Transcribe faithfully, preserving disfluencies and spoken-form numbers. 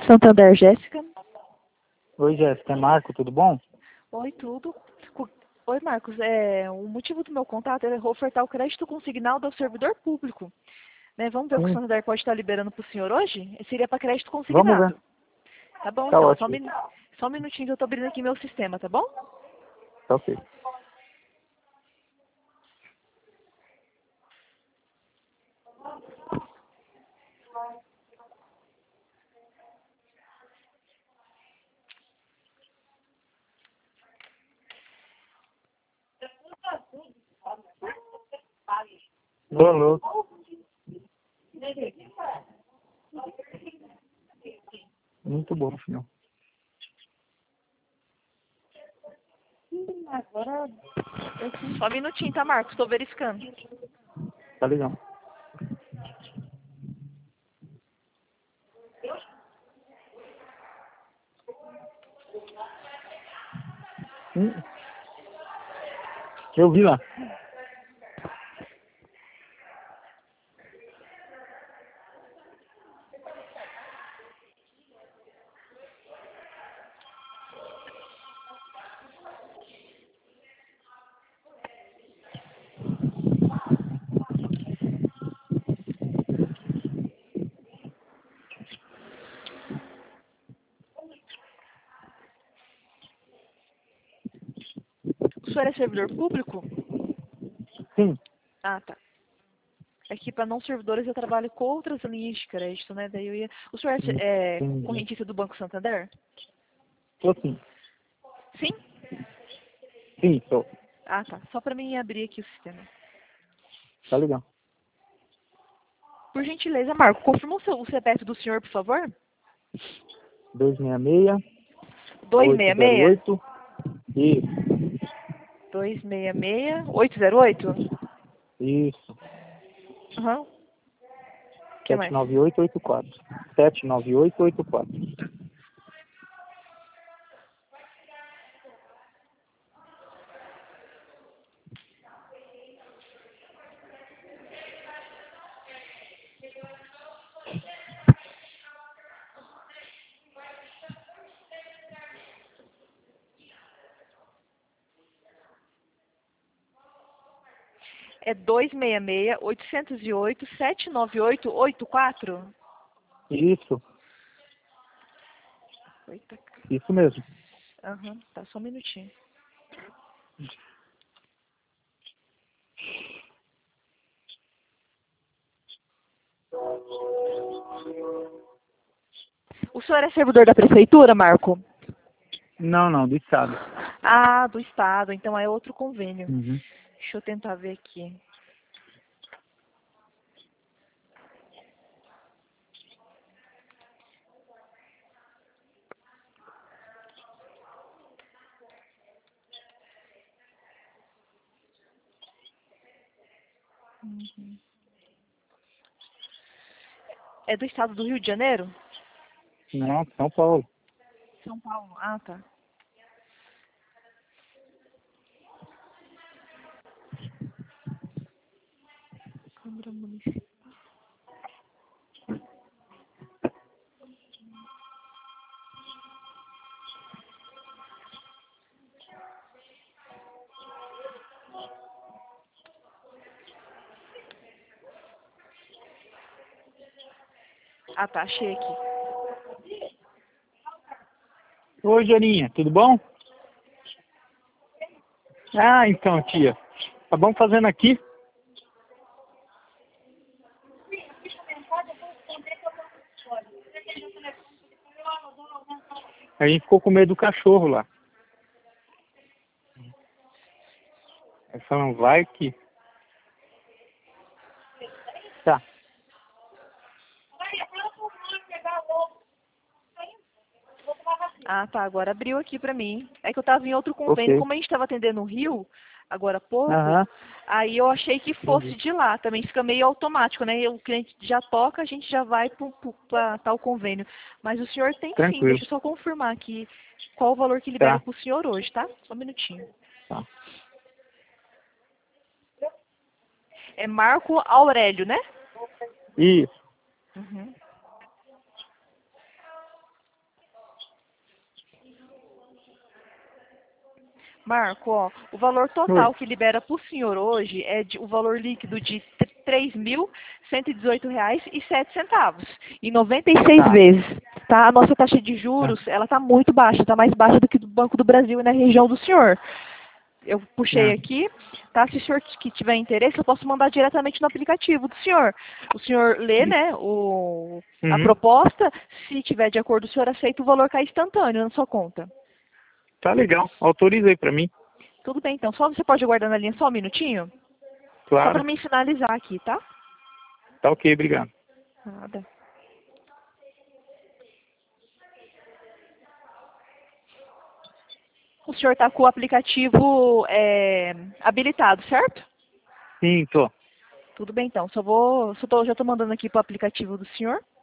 Santander, Jéssica. Oi, Jéssica. É Marco, tudo bom? Oi, tudo. Cu- Oi, Marcos. É, o motivo do meu contato é ofertar o crédito consignado ao servidor público. Né, vamos ver o que o Sim, Santander pode estar liberando para o senhor hoje? Seria para crédito vamos ver. consignado. Tá bom, Tá então. Só um, ótimo. minu- só um minutinho que eu estou abrindo aqui meu sistema, tá bom? Tá ok. Alô, alô. Muito bom, filho. Só um minutinho, tá, Marcos? Estou verificando. Tá legal. Hum. Eu vi lá. O senhor é servidor público? Sim, Ah, tá. Aqui para não servidores eu trabalho com outras linhas de crédito, né? Daí eu ia... O senhor é é entendi. correntista do Banco Santander? Tô sim. Sim? Sim, tô. Ah, tá. Só para mim abrir aqui o sistema. Tá legal. Por gentileza, Marco, confirma o, seu, o C P F do senhor, por favor? dois seis seis, dois oito seis zero seis? oito. Isso, dois seis seis, oito zero oito? isso. Aham. O que sete mais? nove oito oito quatro. sete nove oito oito quatro. É dois seis seis, oito zero oito, sete nove oito oito quatro? Isso, Eita. isso mesmo. Aham, tá, só um minutinho. O senhor é servidor da prefeitura, Marco? Não, não, do estado. Ah, do estado, então é outro convênio. Uhum. Deixa eu tentar ver aqui. Uhum. É do estado do Rio de Janeiro? Não, São Paulo. São Paulo. Ah, tá. Câmara Municipal. Ah, tá, achei aqui. Oi, Joaninha, tudo bom? Ah, então, tia. Acabamos fazendo aqui. A gente ficou com medo do cachorro lá. Aí falando, vai que... Tá. Ah, tá, agora abriu aqui pra mim. É que eu tava em outro convênio, Ok. como a gente tava atendendo o Rio, agora há pouco, Aham. aí eu achei que fosse Entendi. de lá, também fica meio automático, né? E o cliente já toca, a gente já vai para tal convênio. Mas o senhor tem sim, Tranquilo. deixa eu só confirmar aqui qual o valor que libera Tá. pro senhor hoje, tá? Só um minutinho. Tá. É Marco Aurélio, né? Isso. Uhum. Marco, ó, o valor total que libera para o senhor hoje é de, o valor líquido de três mil cento e dezoito reais e sete centavos, em noventa e seis Tá. vezes, tá? A nossa taxa de Tá. juros, ela tá muito baixa, tá mais baixa do que do Banco do Brasil e na região do senhor. Eu puxei Ah, aqui, tá? Se o senhor que tiver interesse, eu posso mandar diretamente no aplicativo do senhor. O senhor lê, né, o, a uhum. proposta, se tiver de acordo, o senhor aceita o valor cair instantâneo na sua conta. Tá legal. Autoriza aí pra mim. Tudo bem, então. Só você pode aguardar na linha só um minutinho? Só para Claro. me finalizar aqui, tá? Tá ok, obrigado. Nada. O senhor está com o aplicativo é, habilitado, certo? Sim, tô. Tudo bem, então. Só vou, só tô, já estou mandando aqui para o aplicativo do senhor.